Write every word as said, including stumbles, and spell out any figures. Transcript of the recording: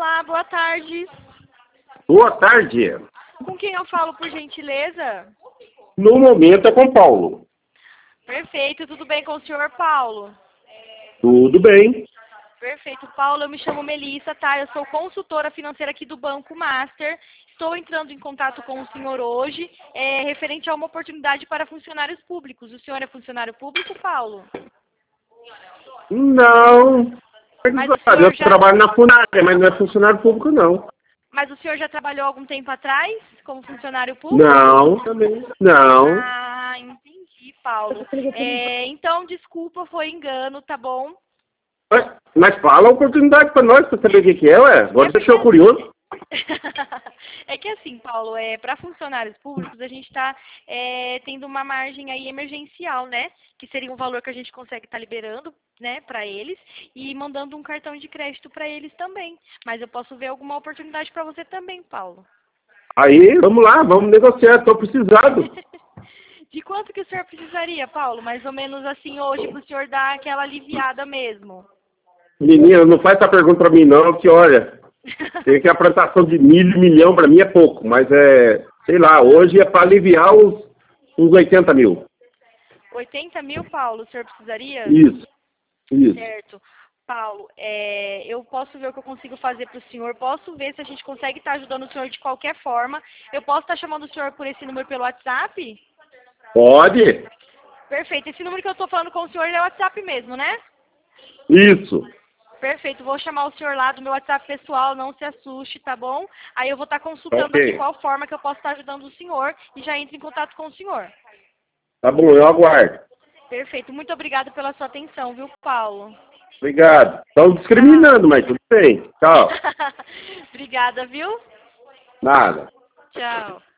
Olá, boa tarde. Boa tarde. Com quem eu falo, por gentileza? No momento é com Paulo. Perfeito, tudo bem com o senhor Paulo? Tudo bem. Perfeito, Paulo, eu me chamo Melissa, tá? Eu sou consultora financeira aqui do Banco Master. Estou entrando em contato com o senhor hoje, é, referente a uma oportunidade para funcionários públicos. O senhor é funcionário público, Paulo? Não. Mas o Eu senhor já... trabalho na Funare, mas não é funcionário público, não. Mas o senhor já trabalhou algum tempo atrás como funcionário público? Não, também. Não. Ah, entendi, Paulo. É, então, desculpa, foi engano, tá bom? Mas, mas fala a oportunidade para nós, para saber o que, que é, ué. Agora É deixou porque... curioso. É que assim, Paulo, é, para funcionários públicos a gente está é, tendo uma margem aí emergencial, né? Que seria um valor que a gente consegue estar liberando, né, para eles e mandando um cartão de crédito para eles também. Mas eu posso ver alguma oportunidade para você também, Paulo. Aí, vamos lá, vamos negociar, estou precisado. De quanto que o senhor precisaria, Paulo? Mais ou menos assim hoje para o senhor dar aquela aliviada mesmo. Menina, não faz essa pergunta para mim não, que olha, tem que a plantação de milho, milhão para mim é pouco, mas é, sei lá, hoje é para aliviar uns, uns oitenta mil. oitenta mil, Paulo, o senhor precisaria? Isso, isso. Certo. Paulo, é, eu posso ver o que eu consigo fazer para o senhor, posso ver se a gente consegue estar ajudando o senhor de qualquer forma. Eu posso estar chamando o senhor por esse número pelo WhatsApp? Pode? Perfeito. Esse número que eu estou falando com o senhor é o WhatsApp mesmo, né? Isso. Perfeito. Vou chamar o senhor lá do meu WhatsApp pessoal, não se assuste, tá bom? Aí eu vou estar consultando Ok. aqui qual forma que eu posso estar ajudando o senhor e já entro em contato com o senhor. Tá bom, eu aguardo. Perfeito. Muito obrigada pela sua atenção, viu, Paulo? Obrigado. Estão discriminando, mas tudo bem. Tchau. Obrigada, viu? Nada. Tchau.